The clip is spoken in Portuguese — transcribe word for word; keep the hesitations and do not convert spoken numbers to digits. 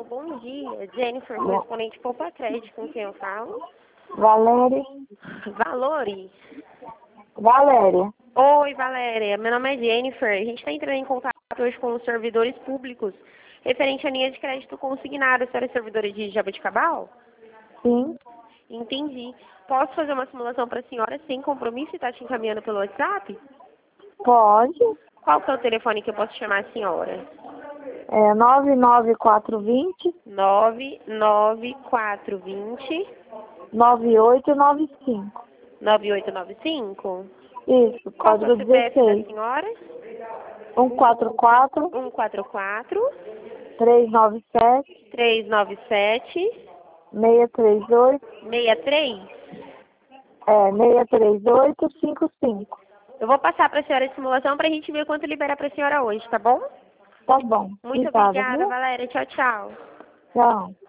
bom dia. Jennifer, correspondente Poupa Crédito, com quem eu falo? Valéria. Valores. Valéria. Oi, Valéria. Meu nome é Jennifer. A gente está entrando em contato hoje com os servidores públicos referente à linha de crédito consignada. A senhora é servidora de Jaboticabal? Sim. Entendi. Posso fazer uma simulação para a senhora sem compromisso e estar te encaminhando pelo WhatsApp? Pode. Qual que é o telefone que eu posso chamar a senhora? É nove nove quatro dois zero, nove nove quatro dois zero, nove oito nove cinco. nove oito nove cinco? Isso, Qual que é código o C P F da dezesseis. senhora? um quatro quatro, um quatro quatro, três nove sete, três nove sete, seis três oito, seis três. é, seis três oito cinco cinco. Eu vou passar para a senhora a simulação para a gente ver quanto liberar para a senhora hoje, tá bom? Tá bom. Muito Obrigada, obrigada, viu? Valéria. Tchau, tchau. Tchau.